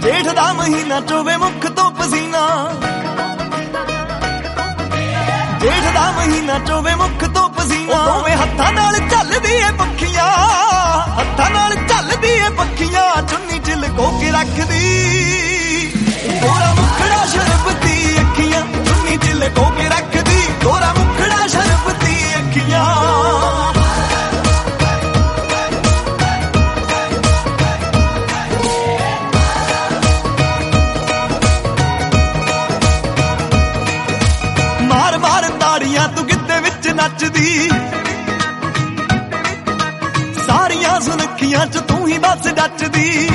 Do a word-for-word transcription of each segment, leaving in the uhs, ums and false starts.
ਜੇਠ ਦਾ ਮਹੀਨਾ ਚੋਵੇ ਮੁੱਖ ਤੋਂ ਪਸੀਨਾ, ਜੇਠ ਦਾ ਮਹੀਨਾ ਚੋਵੇ ਮੁੱਖ ਤੋਂ ਪਸੀਨਾ। ਦੋਵੇਂ ਹੱਥਾਂ ਨਾਲ ਝੱਲਦੀ ਏ ਪੱਖੀਆਂ, ਹੱਥਾਂ ਨਾਲ ਝੱਲਦੀ ਏ ਪੱਖੀਆਂ, ਚੁੰਨੀ ਚ ਲੁਕੋ ਕੇ ਰੱਖਦੀ ਗੋਰਾ ਮੁਖੜਾ ਸ਼ਰਬਤੀ ਅੱਖੀਆਂ, ਚੁੰਨੀ ਚ ਲੁਕੋ ਕੇ ਰੱਖਦੀ ਗੋਰਾ ਮੁਖੜਾ ਸ਼ਰਬਤੀ ਅੱਖੀਆਂ। ਮਾਰ ਮਾਰ ਤਾੜੀਆਂ ਤੂੰ ਗਿੱਧੇ ਵਿੱਚ ਨੱਚਦੀ, ਸਾਰੀਆਂ ਸੁਨੱਖੀਆਂ ਚ ਤੂੰ ਹੀ ਬਸ ਡੱਚਦੀ।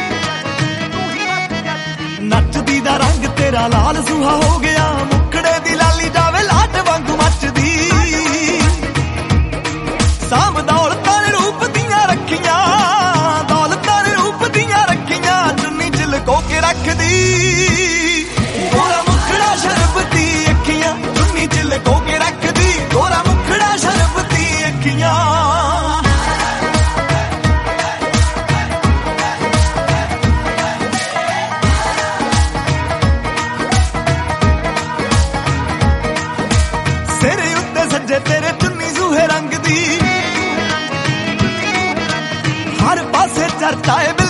ਨੱਚਦੀ ਦਾ ਰੰਗ ਤੇਰਾ ਲਾਲ ਸੁਹਾ ਹੋ ਗਿਆ, ਮੁਖੜੇ ਦੀ ਲਾਲੀ ਜਾਵੇ ਲਾਟ ਵਾਂਗੂ ਮੱਚਦੀ। ਸਾਂਭ ਦੌਲਤਾਂ ਨੇ ਰੂਪ ਦੀਆਂ ਰੱਖੀਆਂ, ਦੌਲਤਾਂ ਨੇ ਰੂਪ ਦੀਆਂ ਰੱਖੀਆਂ, ਚੁੰਨੀ ਚ ਲੁਕੋ ਕੇ ਰੱਖਦੀ ਗੋਰਾ ਮੁਖੜਾ ਸ਼ਰਬਤੀ ਅੱਖੀਆਂ, ਚੁੰਨੀ ਚ ਲੁਕੋ ਕੇ ਰੱਖਦੀ ਗੋਰਾ ਮੁਖੜਾ ਸ਼ਰਬਤੀ ਅੱਖੀਆਂ। ਤੇਰੇ ਉੱਤੇ ਸੱਜੇ ਤੇਰੇ ਚੁੰਨੀ ਸੂਹੇ ਰੰਗ ਦੀ, ਹਰ ਪਾਸੇ ਚਰਚਾ ਏ